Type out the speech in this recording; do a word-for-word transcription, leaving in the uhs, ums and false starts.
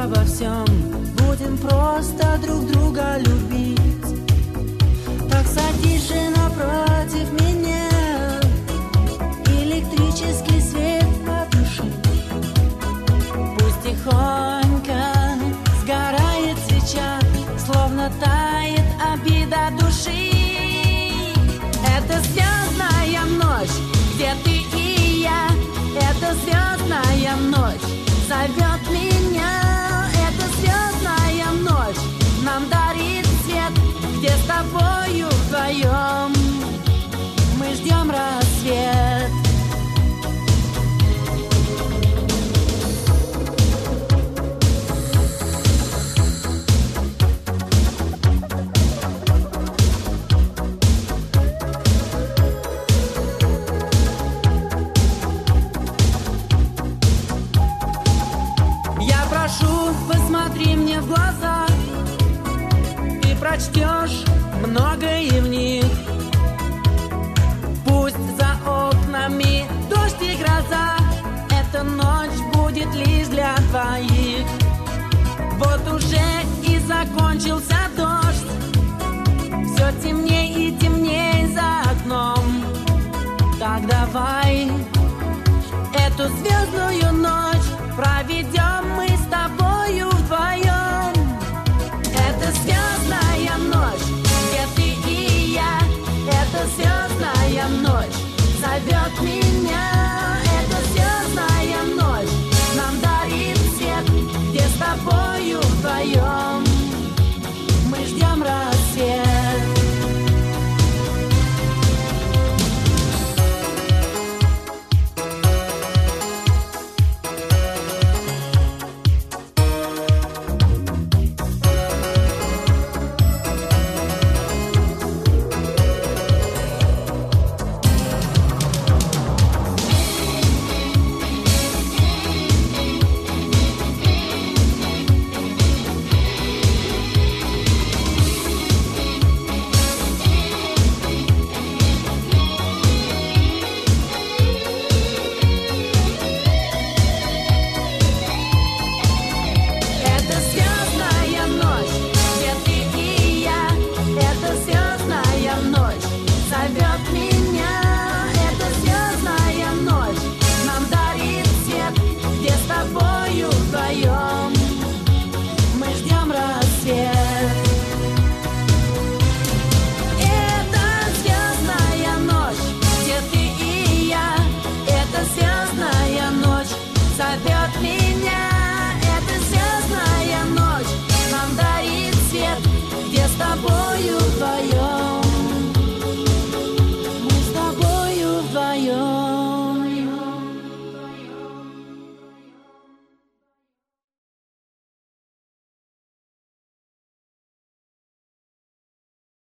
обо всем. Будем просто друг друга любить. Так садись же напротив меня, электрический свет потуши. Пусть тихонько сгорает свеча, словно тает обида души. Это звездная ночь, где ты и я. Это звездная ночь зовет меня. Это звездная ночь нам дарит свет, где с тобою вдвоем мы ждем рассвет. Посмотри мне в глаза, ты прочтешь многое в них. Пусть за окнами дождь и гроза, эта ночь будет лишь для двоих. Вот уже и закончился дождь, все темней и темней за окном. Так давай эту звездную ночь проведем мы с тобою вдвоем. Это звездная ночь, где ты и я. Это звездная ночь зовет меня. Это звездная ночь нам дарит свет, где с тобою вдвоем